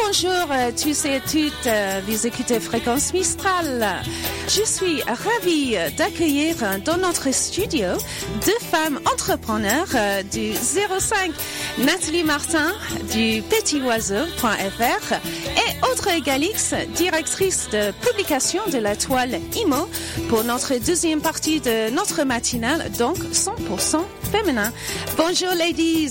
Bonjour tous et toutes, vous écoutez Fréquence Mistral. Je suis ravie d'accueillir dans notre studio deux femmes entrepreneurs du 05, Nathalie Martin du petitoiseau.fr et Audrey Galix, directrice de publication de la toile IMO pour notre deuxième partie de notre matinale, donc 100% féminin. Bonjour ladies.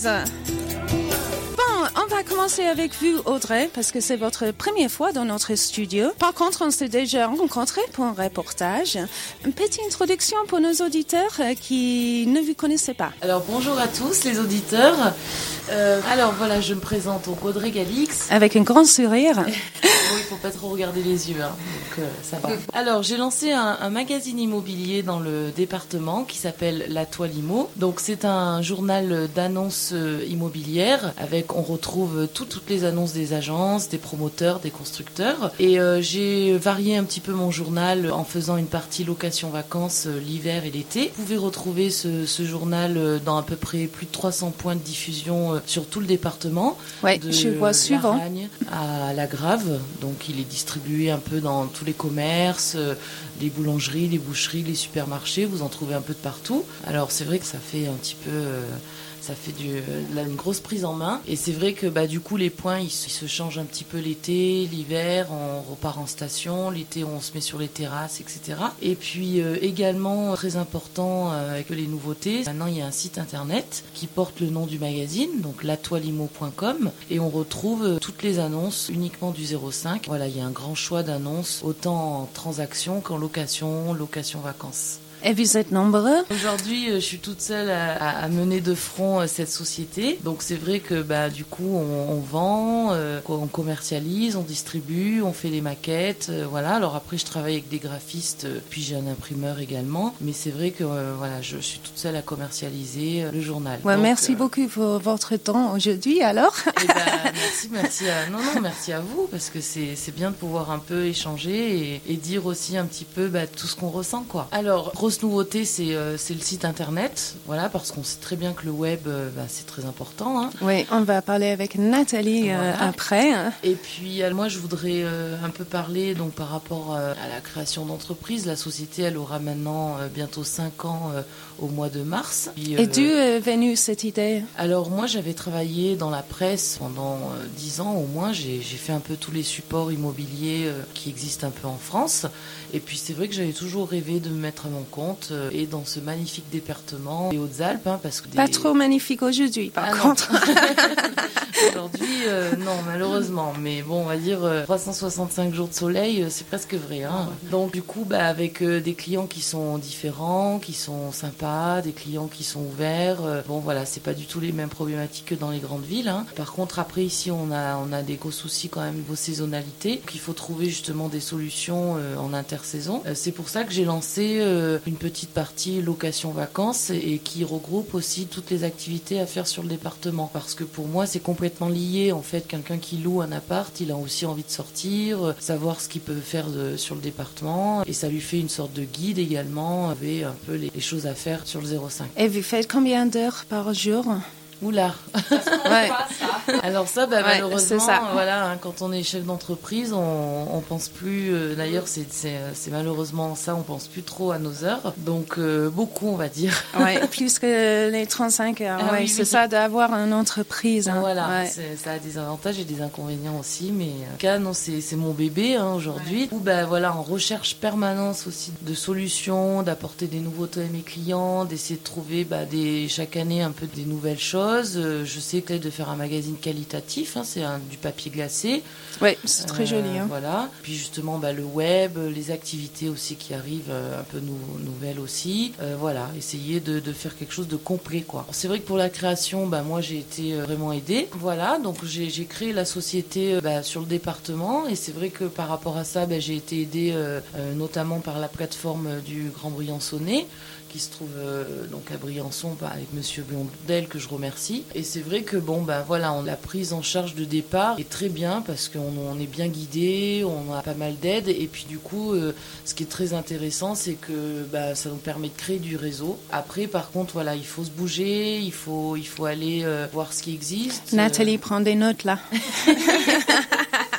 On va commencer avec vous, Audrey, parce que c'est votre première fois dans notre studio. Par contre, on s'est déjà rencontrés pour un reportage. Une petite introduction pour nos auditeurs qui ne vous connaissaient pas. Alors, bonjour à tous les auditeurs. Alors, voilà, je me présente, donc Audrey Galix. Avec un grand sourire. Oui, il faut pas trop regarder les yeux, hein, donc ça va. Alors, j'ai lancé un magazine immobilier dans le département qui s'appelle La Toile Immo. Donc, c'est un journal d'annonces immobilières on retrouve toutes les annonces des agences, des promoteurs, des constructeurs. Et j'ai varié un petit peu mon journal en faisant une partie location-vacances l'hiver et l'été. Vous pouvez retrouver ce journal dans à peu près plus de 300 points de diffusion sur tout le département. Oui, je vois souvent. De Laragne à La Grave. Donc il est distribué un peu dans tous les commerces, les boulangeries, les boucheries, les supermarchés. Vous en trouvez un peu de partout. Alors c'est vrai que ça fait un petit peu... Ça fait une grosse prise en main. Et c'est vrai que du coup, les points, ils se changent un petit peu l'été, l'hiver, on repart en station. L'été, on se met sur les terrasses, etc. Et puis également, très important avec les nouveautés, maintenant, il y a un site internet qui porte le nom du magazine, donc latoileimmo.com. Et on retrouve toutes les annonces uniquement du 05. Voilà, il y a un grand choix d'annonces, autant en transaction qu'en location-vacances. Et vous êtes nombreux? Aujourd'hui, je suis toute seule à mener de front cette société. Donc c'est vrai que du coup, on vend, on commercialise, on distribue, on fait des maquettes, voilà. Alors après, je travaille avec des graphistes, puis j'ai un imprimeur également. Mais c'est vrai que voilà, je suis toute seule à commercialiser le journal. Ouais, donc, merci beaucoup pour votre temps aujourd'hui. Alors. Merci à vous parce que c'est bien de pouvoir un peu échanger et dire aussi un petit peu tout ce qu'on ressent, quoi. Alors, grosse nouveauté, c'est le site internet, voilà, parce qu'on sait très bien que le web, c'est très important. Hein. Oui, on va parler avec Nathalie après. Et puis, moi, je voudrais un peu parler donc par rapport à la création d'entreprise. La société, elle aura maintenant bientôt 5 ans au mois de mars. Et d'où est venue cette idée? Alors, moi, j'avais travaillé dans la presse pendant 10 ans au moins. J'ai fait un peu tous les supports immobiliers qui existent un peu en France. Et puis, c'est vrai que j'avais toujours rêvé de me mettre à mon compte et dans ce magnifique département des Hautes-Alpes, parce que pas trop magnifique aujourd'hui, par contre. Aujourd'hui, non, malheureusement. Mais bon, on va dire 365 jours de soleil, c'est presque vrai. Hein. Donc, du coup, avec des clients qui sont différents, qui sont sympas, des clients qui sont ouverts. Bon, voilà, c'est pas du tout les mêmes problématiques que dans les grandes villes. Hein. Par contre, après, ici, on a des gros soucis quand même niveau saisonnalité. Donc, il faut trouver justement des solutions en intersaison. C'est pour ça que j'ai lancé une petite partie location-vacances et qui regroupe aussi toutes les activités à faire sur le département. Parce que pour moi, c'est complètement lié. En fait, quelqu'un qui loue un appart, il a aussi envie de sortir, savoir ce qu'il peut faire sur le département. Et ça lui fait une sorte de guide également avec un peu les choses à faire sur le 05. Et vous faites combien d'heures par jour? Oula. Ouais. Alors ça, malheureusement, ça. Voilà, hein, quand on est chef d'entreprise, on pense plus. D'ailleurs, c'est malheureusement ça, on pense plus trop à nos heures. Donc beaucoup, on va dire. Ouais, plus que les 35 heures. Oui, c'est ça d'avoir une entreprise. Hein. Voilà, ça a des avantages et des inconvénients aussi, mais en tout cas, non, c'est mon bébé hein, aujourd'hui. Où voilà, en recherche permanence aussi de solutions, d'apporter des nouveautés à mes clients, d'essayer de trouver chaque année un peu des nouvelles choses. Je sais que de faire un magazine qualitatif, hein, c'est du papier glacé. Oui, c'est très joli. Hein. Voilà. Puis justement, le web, les activités aussi qui arrivent, un peu nouvelles aussi. Voilà, essayer de faire quelque chose de complet, quoi. C'est vrai que pour la création, moi j'ai été vraiment aidée. Voilà, donc j'ai créé la société sur le département et c'est vrai que par rapport à ça, j'ai été aidée notamment par la plateforme du Grand Briançonnais, qui se trouve donc à Briançon avec Monsieur Blondel que je remercie. Et c'est vrai que voilà, la prise en charge de départ est très bien parce qu'on est bien guidé, on a pas mal d'aide et puis du coup ce qui est très intéressant c'est que ça nous permet de créer du réseau. Après par contre voilà, il faut se bouger, il faut aller voir ce qui existe. Nathalie prend des notes là.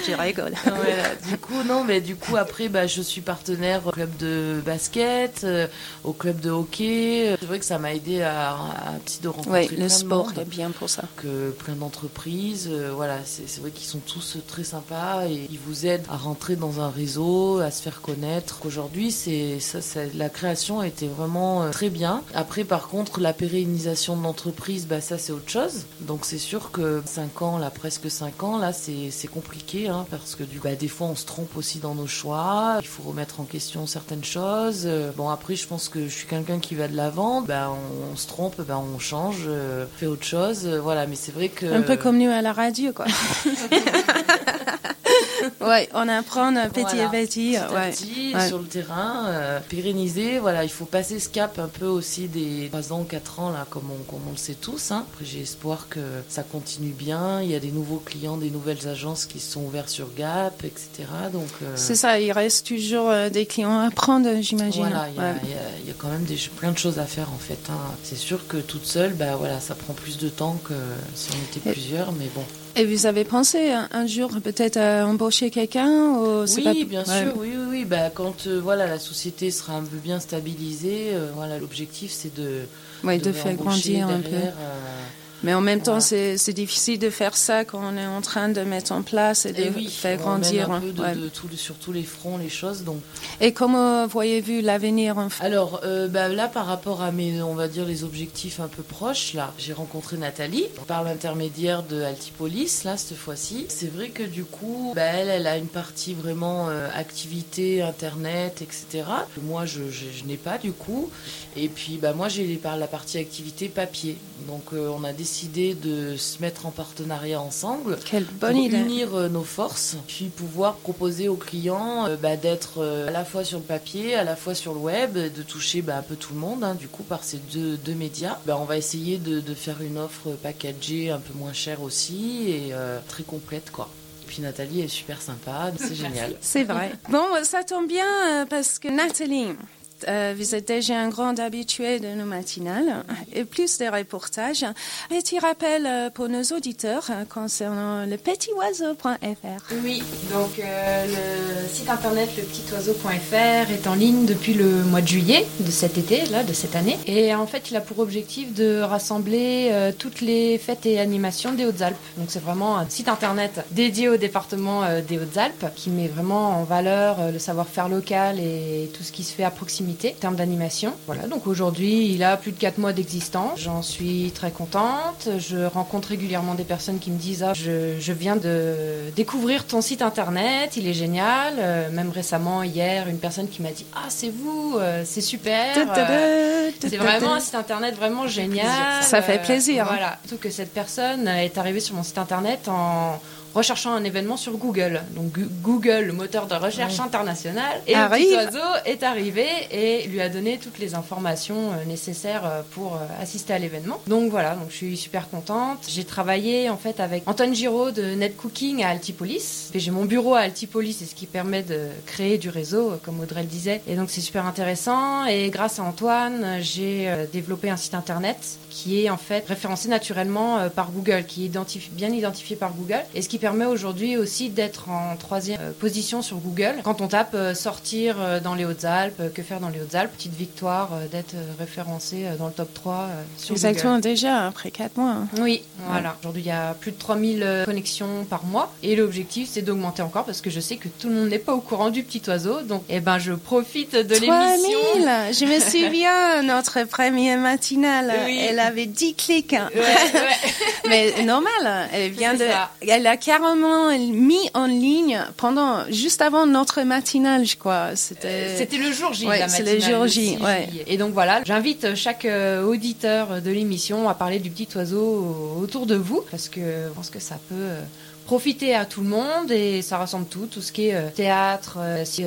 je rigole. Voilà, du coup après je suis partenaire au club de basket, au club de hockey. C'est vrai que ça m'a aidé à de rencontrer plein le sport de monde, est bien pour ça. que plein d'entreprises, voilà, c'est vrai qu'ils sont tous très sympas et ils vous aident à rentrer dans un réseau, à se faire connaître. Aujourd'hui, la création a été vraiment très bien. Après, par contre, la pérennisation de l'entreprise, ça c'est autre chose. Donc c'est sûr que 5 ans, là, presque 5 ans, là, c'est compliqué, hein, parce que des fois on se trompe aussi dans nos choix. Il faut remettre en question certaines choses. Bon, après, je pense que je suis quelqu'un qui va de l'avant. On se trompe, on change, fait autre chose. Voilà, mais c'est vrai que... Un peu comme nous à la radio, quoi. Ouais, on apprend petit à petit. Sur le terrain, pérenniser. Voilà, il faut passer ce cap un peu aussi des 3 ans, 4 ans, là, comme on le sait tous. Hein. Après, j'ai espoir que ça continue bien. Il y a des nouveaux clients, des nouvelles agences qui sont ouvertes sur Gap, etc. Donc, c'est ça, il reste toujours des clients à prendre, j'imagine. Voilà, il y a quand même plein de choses à faire, en fait. Hein. C'est sûr que toute seule, ça prend plus de temps que si on était plusieurs, mais bon. Et vous avez pensé un jour peut-être à embaucher quelqu'un ou bien sûr, oui. Quand la société sera un peu bien stabilisée, l'objectif c'est de faire grandir un peu. Mais en même temps, c'est difficile de faire ça quand on est en train de mettre en place et de faire grandir. Un peu sur tous les fronts, les choses. Donc. Et comment voyez-vous l'avenir en fait? Alors, là, par rapport à on va dire, les objectifs un peu proches, là, j'ai rencontré Nathalie, par l'intermédiaire de Altipolis, là, cette fois-ci. C'est vrai que du coup, elle a une partie vraiment activité, Internet, etc. Moi, je n'ai pas, du coup. Et puis, moi, j'ai la partie activité papier. Donc, on a décidé de se mettre en partenariat ensemble. Quelle bonne idée. Unir nos forces, puis pouvoir proposer aux clients d'être à la fois sur le papier, à la fois sur le web, de toucher un peu tout le monde, hein, du coup, par ces deux médias. On va essayer de faire une offre packagée un peu moins chère aussi et très complète, quoi. Et puis Nathalie est super sympa, c'est génial. C'est vrai. Bon, ça tombe bien parce que Nathalie, vous êtes déjà un grand habitué de nos matinales et plus des reportages. Petit rappel pour nos auditeurs concernant le petitoiseau.fr. Oui, donc le site internet lepetitoiseau.fr est en ligne depuis le mois de juillet de cet été, de cette année. Et en fait, il a pour objectif de rassembler toutes les fêtes et animations des Hautes-Alpes. Donc c'est vraiment un site internet dédié au département des Hautes-Alpes qui met vraiment en valeur le savoir-faire local et tout ce qui se fait à proximité en termes d'animation. Voilà, donc aujourd'hui, il a plus de 4 mois d'existence. J'en suis très contente. Je rencontre régulièrement des personnes qui me disent « je viens de découvrir ton site internet, il est génial. » Même récemment, hier, une personne qui m'a dit « Ah, c'est vous, c'est super. » C'est vraiment un site internet vraiment génial. Ça fait plaisir. Voilà, surtout que cette personne est arrivée sur mon site internet en recherchant un événement sur Google. Donc Google, le moteur de recherche international, et le petit oiseau est arrivé et lui a donné toutes les informations nécessaires pour assister à l'événement. Donc voilà, donc je suis super contente. J'ai travaillé en fait avec Antoine Giraud de Net Cooking à Altipolis. Et j'ai mon bureau à Altipolis, c'est ce qui permet de créer du réseau, comme Audrey le disait. Et donc c'est super intéressant. Et grâce à Antoine, j'ai développé un site internet qui est en fait référencé naturellement par Google, qui est bien identifié par Google, et ce qui permet aujourd'hui aussi d'être en 3e position sur Google. Quand on tape sortir dans les Hautes-Alpes, que faire dans les Hautes-Alpes, petite victoire d'être référencé dans le top 3 sur Exactement, Google. déjà, après 4 mois. Oui, voilà. Aujourd'hui, il y a plus de 3000 connexions par mois, et l'objectif, c'est d'augmenter encore, parce que je sais que tout le monde n'est pas au courant du petit oiseau, donc je profite de l'émission. 3000. Je me souviens, notre première matinale, oui. Elle avait 10 clics. Ouais. Mais normal, elle a carrément mis en ligne juste avant notre matinale, je crois. C'était le jour J, la matinale. C'est le jour J, ouais. Et donc voilà, j'invite chaque auditeur de l'émission à parler du petit oiseau autour de vous, parce que je pense que ça peut profiter à tout le monde, et ça rassemble tout ce qui est théâtre,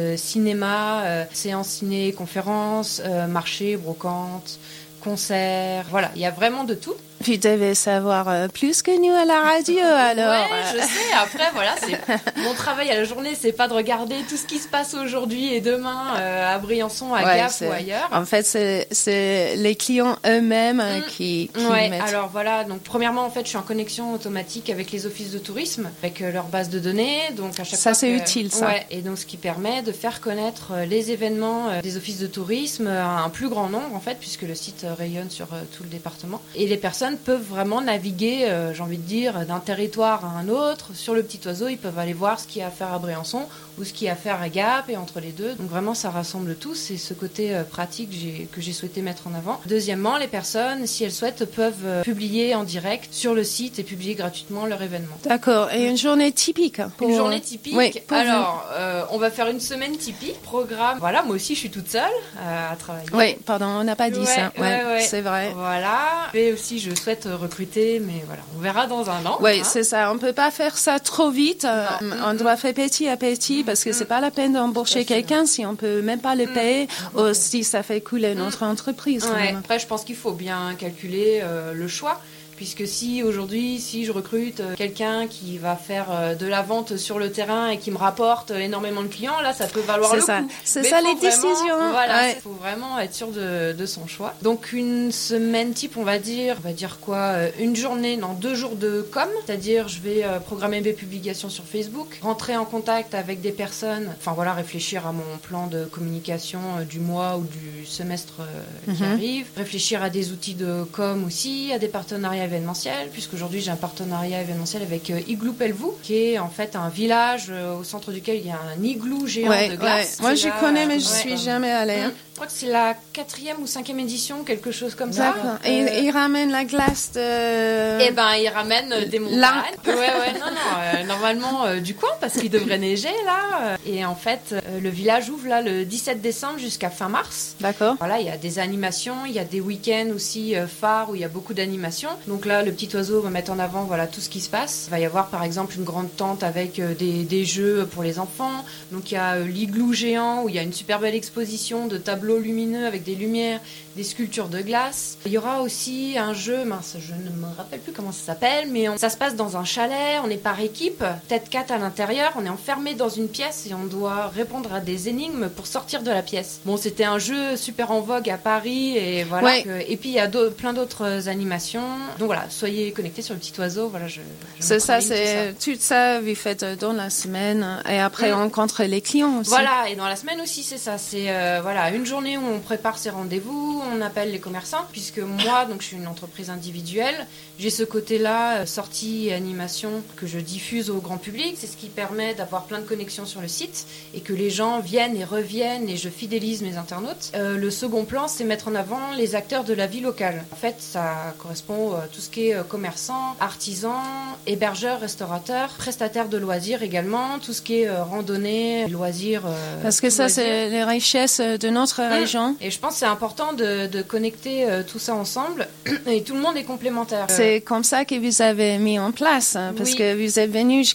cinéma, séances ciné, conférences, marché, brocante, concerts, voilà, il y a vraiment de tout. Puis tu devais savoir plus que nous à la radio, alors. Ouais, je sais. Après, voilà, mon travail à la journée, c'est pas de regarder tout ce qui se passe aujourd'hui et demain à Briançon, à Gap ou ailleurs. En fait, c'est les clients eux-mêmes qui mettent. Alors voilà. Donc premièrement, en fait, je suis en connexion automatique avec les offices de tourisme, avec leur base de données. Donc à chaque fois, c'est utile, ça. Ouais. Et donc ce qui permet de faire connaître les événements des offices de tourisme à un plus grand nombre, en fait, puisque le site rayonne sur tout le département. Et les personnes peuvent vraiment naviguer, j'ai envie de dire, d'un territoire à un autre. Sur le Petit Oiseau, ils peuvent aller voir ce qu'il y a à faire à Briançon ou ce qu'il y a à faire à Gap et entre les deux. Donc vraiment, ça rassemble tout. C'est ce côté pratique que j'ai souhaité mettre en avant. Deuxièmement, les personnes, si elles souhaitent, peuvent publier en direct sur le site et publier gratuitement leur événement. D'accord. Et une journée typique Une journée typique. Oui, alors, on va faire une semaine typique. Programme. Voilà, moi aussi, je suis toute seule à travailler. Oui, pardon, on n'a pas dit ça. Ouais, c'est vrai. Voilà. Et aussi, je souhaite recruter, mais voilà, on verra dans un an. Oui, c'est ça. On peut pas faire ça trop vite. On doit faire petit à petit parce que c'est pas la peine d'embaucher quelqu'un si on peut même pas le payer ou si ça fait couler notre entreprise. Ouais. Après, je pense qu'il faut bien calculer le choix. Puisque si aujourd'hui, je recrute quelqu'un qui va faire de la vente sur le terrain et qui me rapporte énormément de clients, là, ça peut valoir le coup. C'est ça les décisions. Voilà, il faut vraiment être sûr de son choix. Donc une semaine type, on va dire quoi, 2 jours de com, c'est-à-dire je vais programmer mes publications sur Facebook, rentrer en contact avec des personnes, enfin voilà, réfléchir à mon plan de communication du mois ou du semestre qui arrive, réfléchir à des outils de com aussi, à des partenariats événementiel, puisqu'aujourd'hui j'ai un partenariat événementiel avec Igloo Pelvoux, qui est en fait un village au centre duquel il y a un igloo géant de glace. Moi je connais, mais je suis jamais allée. Je crois que c'est la 4e ou 5e édition, quelque chose comme ça. D'accord. Et ils ramènent la glace de... Eh ben, ils ramènent des montagnes. Non, normalement du coin, parce qu'il devrait neiger, là. Et en fait, le village ouvre, là, le 17 décembre jusqu'à fin mars. D'accord. Voilà, il y a des animations, il y a des week-ends aussi phares où il y a beaucoup d'animations. Donc là, le Petit Oiseau va mettre en avant, voilà, tout ce qui se passe. Il va y avoir, par exemple, une grande tente avec des jeux pour les enfants. Donc il y a l'igloo géant, où il y a une super belle exposition de tableaux lumineux avec des lumières, des sculptures de glace. Il y aura aussi un jeu, je ne me rappelle plus comment ça s'appelle, mais ça se passe dans un chalet, on est par équipe, peut-être 4 à l'intérieur, on est enfermé dans une pièce et on doit répondre à des énigmes pour sortir de la pièce. Bon, c'était un jeu super en vogue à Paris et voilà. Ouais. Et puis il y a plein d'autres animations. Donc voilà, soyez connectés sur le Petit Oiseau. Voilà, c'est ça, c'est tout ça, vous faites dans la semaine et après on rencontre les clients aussi. Voilà, et dans la semaine aussi, c'est ça. C'est voilà, une journée où on prépare ses rendez-vous, on appelle les commerçants, puisque moi, donc je suis une entreprise individuelle, j'ai ce côté-là, sortie et animation, que je diffuse au grand public. C'est ce qui permet d'avoir plein de connexions sur le site et que les gens viennent et reviennent et je fidélise mes internautes. Le second plan, c'est mettre en avant les acteurs de la vie locale. En fait, ça correspond à tout ce qui est commerçants, artisans, hébergeurs, restaurateurs, prestataires de loisirs également, tout ce qui est randonnée, loisirs. Parce que ça, loisirs. C'est les richesses de notre région. Et je pense que c'est important de connecter tout ça ensemble et tout le monde est complémentaire. C'est comme ça que vous avez mis en place, parce que vous êtes venus,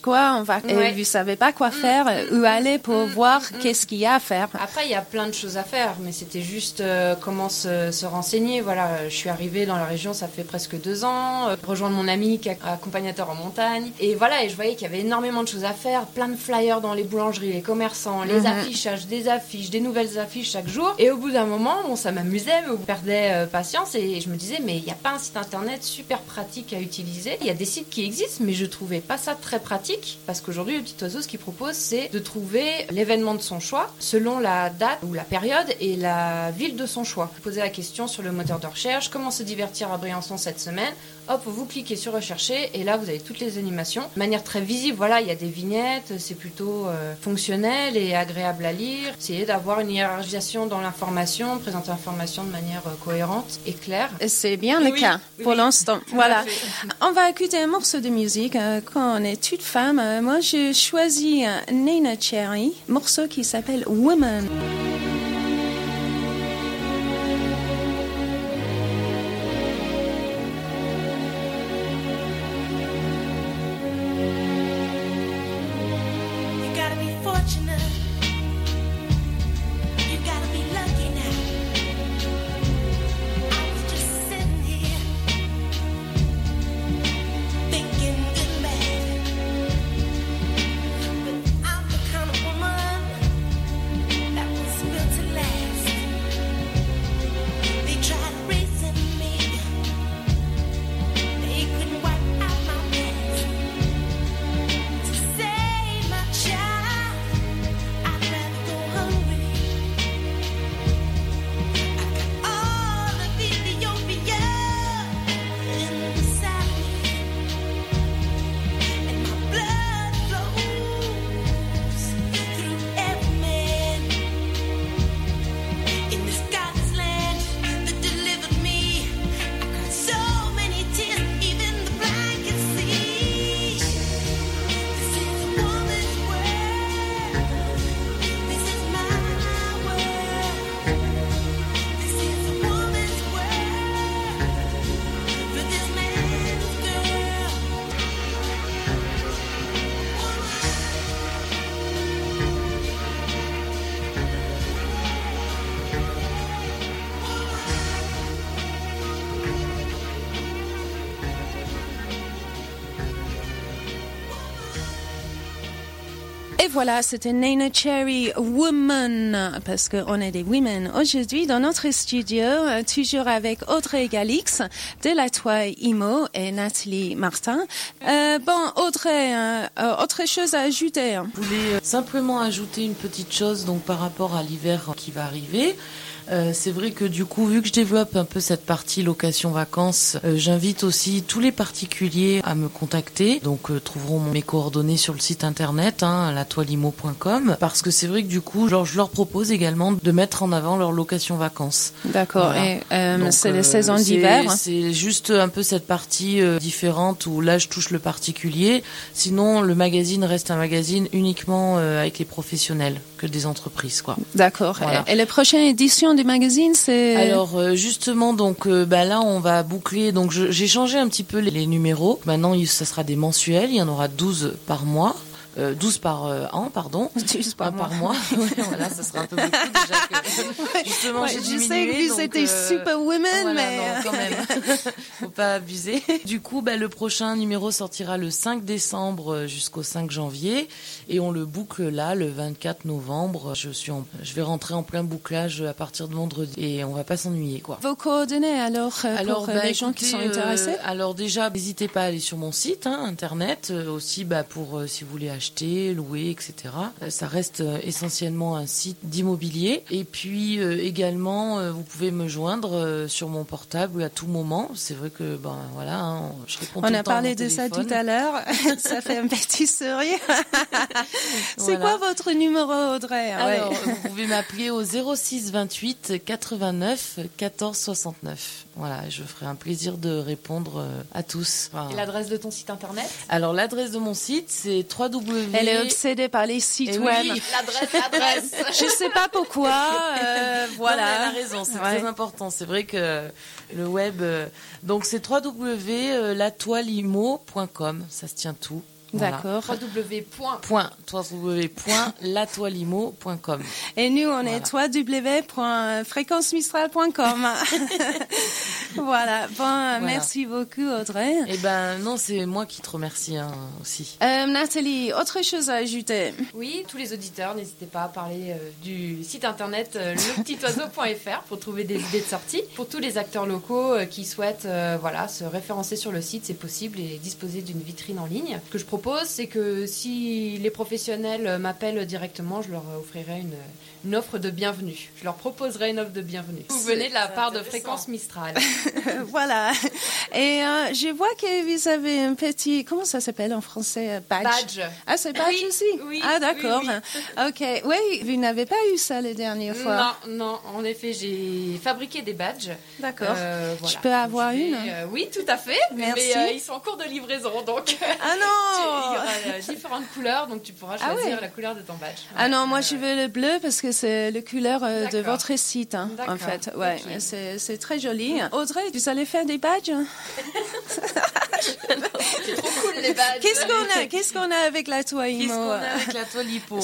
et vous savez pas quoi faire, où aller pour voir qu'est-ce qu'il y a à faire. Après, il y a plein de choses à faire, mais c'était juste comment se renseigner. Voilà, je suis arrivée dans la région, ça fait presque 2 ans, rejoindre mon ami qui est accompagnateur en montagne. Et voilà, et je voyais qu'il y avait énormément de choses à faire, plein de flyers dans les boulangeries, les commerçants, les affichages, des affiches, des nouvelles affiches chaque jour. Et au bout d'un moment, bon, ça m'amusait, mais on perdait patience et je me disais, mais il n'y a pas un site internet super pratique à utiliser. Il y a des sites qui existent, mais je trouvais pas ça très pratique parce qu'aujourd'hui, le Petit Oiseau, ce qu'il propose, c'est de trouver l'événement de son choix selon la date ou la période et la ville de son choix. Poser la question sur le moteur de recherche, comment se divertir à Briançon cette semaine. Hop, vous cliquez sur rechercher et là, vous avez toutes les animations. De manière très visible, voilà, il y a des vignettes, c'est plutôt fonctionnel et agréable à lire. Essayez d'avoir une hiérarchisation dans l'information, présenter l'information de manière cohérente et claire. C'est bien le cas pour l'instant. Voilà. On va écouter un morceau de musique. Quand on est toute femme, moi, j'ai choisi Neneh Cherry, morceau qui s'appelle Woman. Et voilà, c'était Neneh Cherry, Woman, parce qu'on est des women aujourd'hui dans notre studio, toujours avec Audrey Galix de la Toile Imo et Nathalie Martin. Audrey, autre chose à ajouter? Je voulais simplement ajouter une petite chose donc par rapport à l'hiver qui va arriver. C'est vrai que du coup, vu que je développe un peu cette partie location-vacances, j'invite aussi tous les particuliers à me contacter. Donc, trouveront mes coordonnées sur le site internet, latoilimo.com. Parce que c'est vrai que du coup, je leur propose également de mettre en avant leur location-vacances. D'accord. Voilà. Et donc, c'est les saisons d'hiver. C'est juste un peu cette partie différente où là, je touche le particulier. Sinon, le magazine reste un magazine uniquement avec les professionnels, que des entreprises, quoi. D'accord. Voilà. Et la prochaine édition du magazine, c'est... Alors justement, donc là on va boucler. Donc j'ai changé un petit peu les numéros. Maintenant ça sera des mensuels. Il y en aura 12 par mois. 12 par an, pardon. 12 par mois. Ouais, voilà, ça sera un peu beaucoup déjà que justement j'ai diminué. Je sais que vous êtes superwoman, voilà, mais non, quand même, faut pas abuser. Du coup, le prochain numéro sortira le 5 décembre jusqu'au 5 janvier et on le boucle là le 24 novembre. Je vais rentrer en plein bouclage à partir de vendredi et on va pas s'ennuyer, quoi. Vos coordonnées alors pour les gens qui sont intéressés. Alors déjà, n'hésitez pas à aller sur mon site internet aussi pour si vous voulez acheter, louer, etc. Ça reste essentiellement un site d'immobilier. Et puis également, vous pouvez me joindre sur mon portable à tout moment. C'est vrai que je réponds tout le temps. On a parlé de ça tout à l'heure. Ça fait un petit sourire. C'est quoi votre numéro, Audrey? Alors, vous pouvez m'appeler au 06 28 89 14 69. Voilà, je ferai un plaisir de répondre à tous. Et l'adresse de ton site internet? Alors, l'adresse de mon site, c'est www. Elle est obsédée par les sites web. Oui, l'adresse. Je sais pas pourquoi. Voilà. Non, elle a raison, c'est très important. C'est vrai que le web. Donc, c'est www.latoilimo.com. Ça se tient tout. Voilà. D'accord. www.latoilimo.com. Et nous, on est www.fréquencemistral.com. Voilà. Merci beaucoup, Audrey. Non, c'est moi qui te remercie aussi. Nathalie, autre chose à ajouter? Oui, tous les auditeurs, n'hésitez pas à parler du site internet lepetitoiseau.fr pour trouver des idées de sortie. Pour tous les acteurs locaux qui souhaitent se référencer sur le site, c'est possible et disposer d'une vitrine en ligne. Ce que je propose, c'est que si les professionnels m'appellent directement, je leur offrirai une offre de bienvenue. Je leur proposerai une offre de bienvenue. Vous venez de la part de Fréquence Mistral. Voilà. Et je vois que vous avez un petit... Comment ça s'appelle en français? Badge. Ah, c'est badge aussi? Oui. Ah, d'accord. Oui. Ok. Oui, vous n'avez pas eu ça la dernière fois? Non. En effet, j'ai fabriqué des badges. D'accord. Voilà. Je peux avoir une? Oui, tout à fait. Merci. Mais ils sont en cours de livraison, donc... Ah non! Il y aura différentes couleurs, donc tu pourras choisir la couleur de ton badge. Ah non, moi je veux le bleu parce que c'est la couleur de votre site, en fait. Ouais, okay. C'est très joli. Audrey, vous allez faire des badges? C'est trop cool les badges. Qu'est-ce qu'on a avec la toile Imo? Qu'est-ce qu'on a avec la toile Hippo?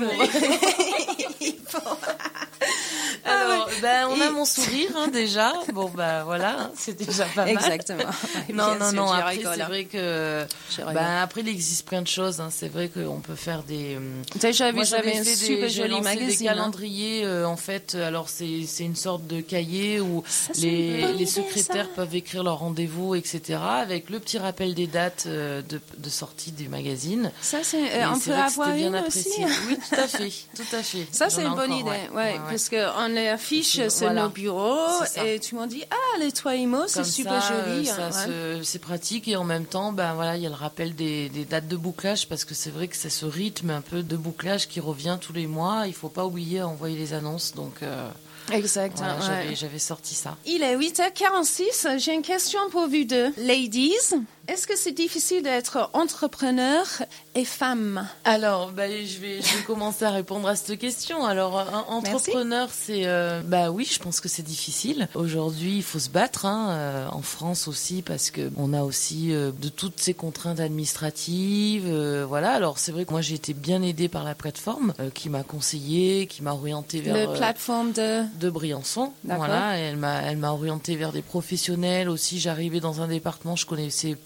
Alors, on a mon sourire déjà. Bon, voilà, c'est déjà pas mal. Exactement. Non. Après, c'est vrai que après, il existe plein de choses. C'est vrai qu'on peut faire des. Déjà, vous avez un super joli magazine. Des calendriers, en fait. Alors, c'est une sorte de cahier où les secrétaires peuvent écrire leur rendez-vous, etc. Avec le petit rappel des dates de sortie du magazine. Ça, on peut avoir une aussi. Oui, tout à fait. Ça, c'est une bonne idée. Ouais, parce qu'on les affiche sur nos bureaux et tu m'en dis les toiles Imo, c'est super joli. C'est pratique et en même temps, il y a le rappel des dates de bouclage parce que c'est vrai que c'est ce rythme un peu de bouclage qui revient tous les mois. Il faut pas oublier à envoyer les annonces, donc. Exact. Voilà, j'avais sorti ça. Il est 8h46. J'ai une question pour vous deux. Ladies, est-ce que c'est difficile d'être entrepreneur et femme? Alors, je vais commencer à répondre à cette question. Alors, entrepreneur, c'est... oui, je pense que c'est difficile. Aujourd'hui, il faut se battre, en France aussi, parce que on a aussi de toutes ces contraintes administratives. Voilà, alors c'est vrai que moi, j'ai été bien aidée par la plateforme qui m'a conseillé, qui m'a orientée vers... La plateforme de Briançon. D'accord. Voilà, elle m'a orientée vers des professionnels aussi. J'arrivais dans un département, je connaissais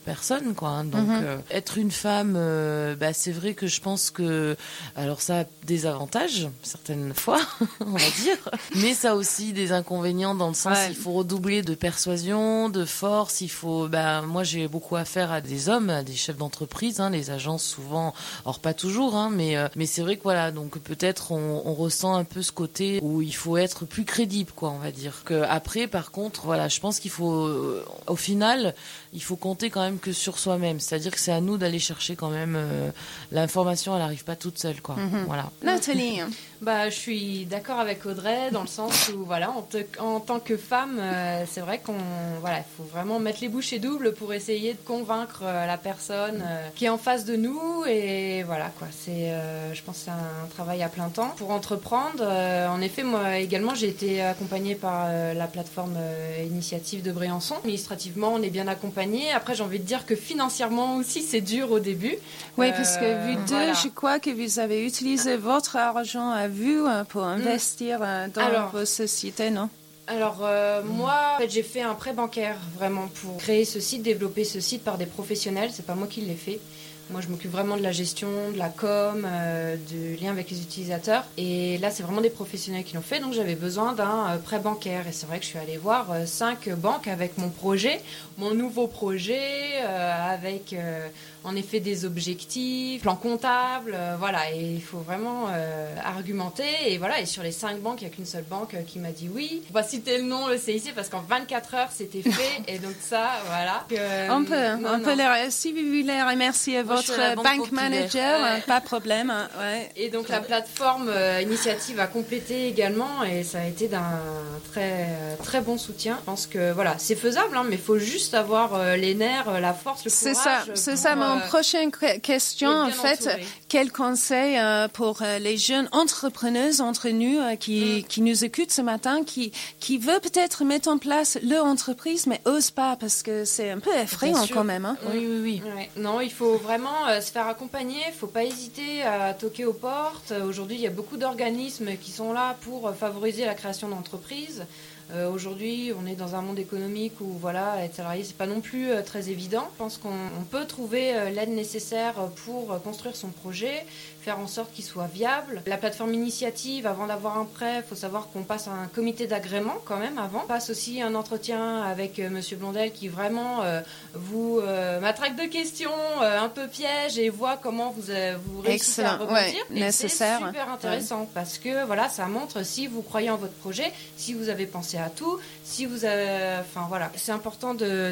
personne, quoi. Hein. Donc, être une femme, c'est vrai que je pense que, alors ça a des avantages, certaines fois, on va dire, mais ça a aussi des inconvénients dans le sens il faut redoubler de persuasion, de force, il faut, moi j'ai beaucoup affaire à des hommes, à des chefs d'entreprise, hein, les agences souvent, alors pas toujours, hein, mais c'est vrai que voilà, donc peut-être on ressent un peu ce côté où il faut être plus crédible, quoi, on va dire. Que après, par contre, voilà, je pense qu'il faut, au final, il faut compter quand même que sur soi-même, c'est-à-dire que c'est à nous d'aller chercher quand même l'information, elle n'arrive pas toute seule, quoi. Voilà. Nathalie. Je suis d'accord avec Audrey dans le sens où voilà, en tant que femme, c'est vrai il faut vraiment mettre les bouchées doubles pour essayer de convaincre la personne qui est en face de nous et voilà quoi. C'est, je pense, que c'est un travail à plein temps pour entreprendre. En effet, moi également, j'ai été accompagnée par la plateforme Initiative de Briançon. Administrativement, on est bien accompagné. Après, j'ai envie de dire que financièrement aussi, c'est dur au début. Oui, parce que vous deux, je crois que vous avez utilisé votre argent à vous pour investir dans vos sociétés, non? Alors, moi, en fait, j'ai fait un prêt bancaire vraiment pour créer ce site, développer ce site par des professionnels. C'est pas moi qui l'ai fait. Moi, je m'occupe vraiment de la gestion, de la com, du lien avec les utilisateurs. Et là, c'est vraiment des professionnels qui l'ont fait. Donc, j'avais besoin d'un prêt bancaire. Et c'est vrai que je suis allée voir 5 banques avec mon projet, mon nouveau projet, avec en effet des objectifs, plan comptable, voilà. Et il faut vraiment argumenter. Et voilà. Et sur les 5 banques, il n'y a qu'une seule banque qui m'a dit oui. On va citer le nom, le CIC, parce qu'en 24 heures, c'était fait. Et donc ça, voilà. On peut si vous voulez remercier votre bank manager, pas de problème. Ouais. Et donc la plateforme Initiative a complété également et ça a été d'un très très bon soutien. Je pense que voilà, c'est faisable, hein, mais il faut juste avoir les nerfs, la force, le courage. C'est ça. Mon prochaine question, en fait, entouré. Quel conseil pour les jeunes entrepreneuses entre nous qui nous écoutent ce matin, qui veulent peut-être mettre en place leur entreprise, mais osent pas parce que c'est un peu effrayant quand même. Hein. Oui. Ouais. Non, il faut vraiment se faire accompagner, il ne faut pas hésiter à toquer aux portes. Aujourd'hui, il y a beaucoup d'organismes qui sont là pour favoriser la création d'entreprises. Aujourd'hui, on est dans un monde économique où voilà, être salarié, c'est pas non plus très évident. Je pense qu'on peut trouver l'aide nécessaire pour construire son projet, faire en sorte qu'il soit viable. La plateforme Initiative, avant d'avoir un prêt, il faut savoir qu'on passe un comité d'agrément quand même avant. On passe aussi un entretien avec Monsieur Blondel qui vraiment vous matraque de questions un peu piège et voit comment vous réussissez à rebondir. Et nécessaire. C'est super intéressant parce que voilà, ça montre si vous croyez en votre projet, si vous avez pensé à tout, si vous avez, voilà, c'est important de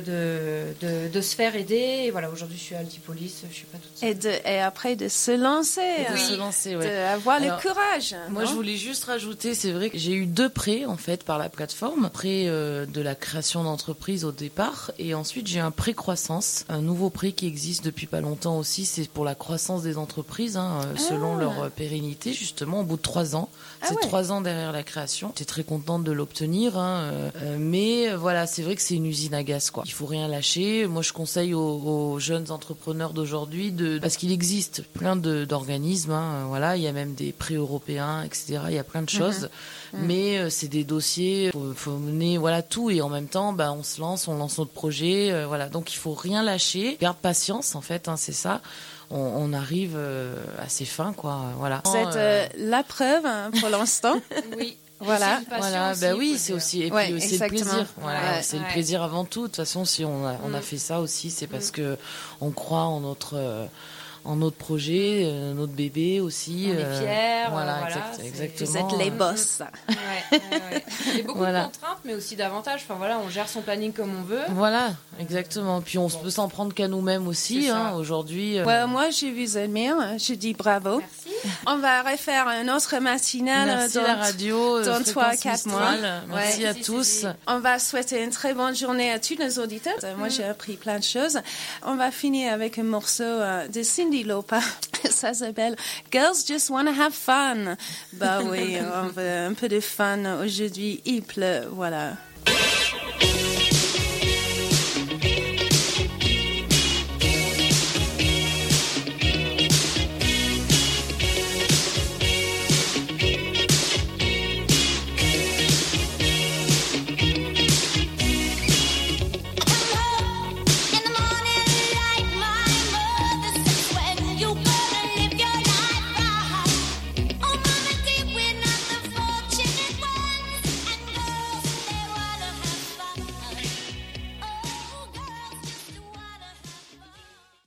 se faire aider. Et voilà, aujourd'hui je suis à Altipolis, je suis pas toute seule. Et après de se lancer, d'avoir le courage. Moi, je voulais juste rajouter, c'est vrai que j'ai eu 2 prêts en fait par la plateforme, prêt de la création d'entreprise au départ, et ensuite j'ai un prêt croissance, un nouveau prêt qui existe depuis pas longtemps aussi, c'est pour la croissance des entreprises, selon leur pérennité justement au bout de 3 ans. C'est 3 ans derrière la création. J'étais très contente de l'obtenir, mais voilà, c'est vrai que c'est une usine à gaz, quoi. Il faut rien lâcher. Moi, je conseille aux jeunes entrepreneurs d'aujourd'hui parce qu'il existe plein d'organismes, voilà, il y a même des prêts européens, etc. Il y a plein de choses, mais c'est des dossiers, faut mener, voilà, tout, et en même temps, on se lance, on lance notre projet, voilà. Donc il faut rien lâcher, garde patience, en fait, c'est ça. On arrive à ses fins, quoi. Voilà. C'est la preuve pour l'instant. Oui. Voilà, oui, c'est aussi, et puis c'est le plaisir. Voilà, c'est le plaisir avant tout. De toute façon, si on a fait ça aussi, c'est parce que on croit en notre projet, notre bébé aussi. On est fiers. Voilà, exactement. Vous êtes les boss. Il y a beaucoup de contraintes, mais aussi d'avantages. Enfin voilà, on gère son planning comme on veut. Voilà, exactement. Puis on peut s'en prendre qu'à nous-mêmes aussi. Aujourd'hui. Moi, je vous admire. Je dis bravo. Merci. On va refaire un autre matinal dans la radio, dans 3-4 mois. Merci à tous. On va souhaiter une très bonne journée à tous nos auditeurs. Moi, j'ai appris plein de choses. On va finir avec un morceau de Cyndi Lauper. Ça s'appelle Girls Just Wanna Have Fun. Bah oui, on veut un peu de fun aujourd'hui. Il pleut, voilà.